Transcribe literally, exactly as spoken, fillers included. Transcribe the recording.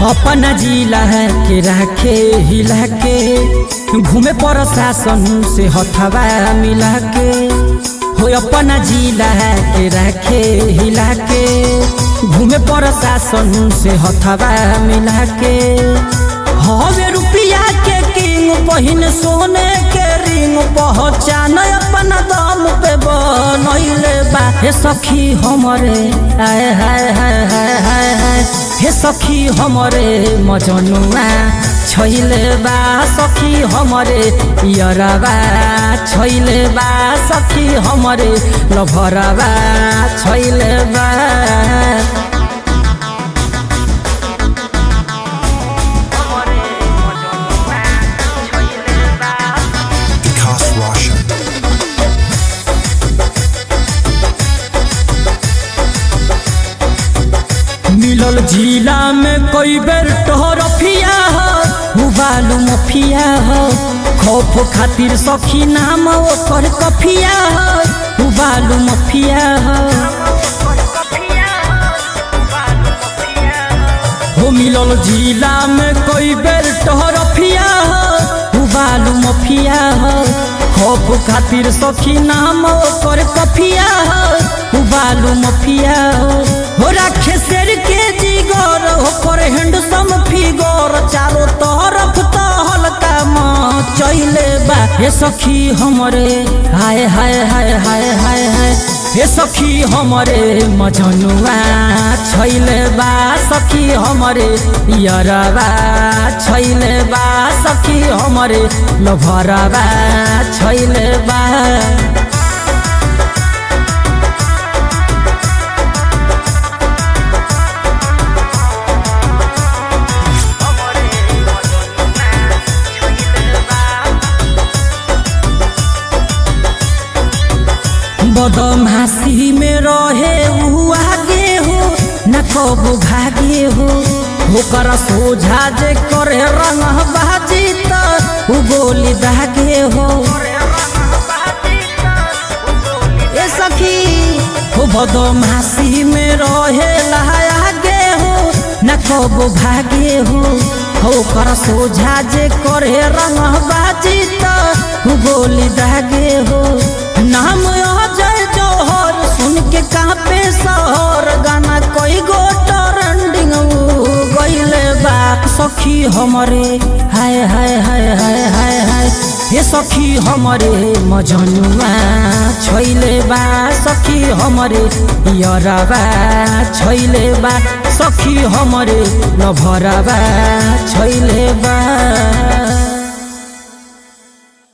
अपना जिला के राखे हिला के घूमे प्रशासन से हथवा मिला के हो अपना जिला के राखे हिला के घूमे प्रशासन से हथवा मिला के हवे रुपया के किंग पहिन सोने के रिंग पहचान अपना दम पे बनैले बा हे सखी हमरे हाय हाय हाय हाय हाय हाय हे सखी हमरे मजनुआ छैले बा सखी हमरे यरबा छैले बा सखी हमरे लभरबा छैले बा मिलल जिला में कई बेर टहरफिया हो बालू मफिया हो खौफ खातिर सखी नाम ओकर कफिया हो बालू मफिया हो हो मिलल जिला में कई बेर टहरफिया हो बालू मफिया हो खौफ खातिर सखी नाम ओकर कफिया हो बालू मफिया हो हो राखे शेर के जिगर ओकर हैंडसम फिगर चारों तरफ तो हल्का मचैले बा हे सखी हमरे हाय हाय हाय हाय हाय हाय हे सखी हमरे मजनुआ छैले बा सखी हमरे यरबा छैले बा सखी हमरे लभरबा छैले बा बदमाशी में रहे उ आगे हो न कबो भागे हो ओकर सोझा जे करे रंग बाजी त उ गोली दागे हो ए सखी हो बदमाशी में रहे आगे हो न कबो भागे हो ओकर सोझा जे करे रंग बाजी त उ गोली दागे हो नाम अजय जोहर सुन के कांपे शहर गाना कोई गो ट्रेंडिंग गइले बा सखी हमरे हाय हाय हाय हाय हाय हाय हे सखी हमरे मजनुआ छैले बा सखी हमरे यरबा छैले बा सखी हमरे लभरबा छैले बा।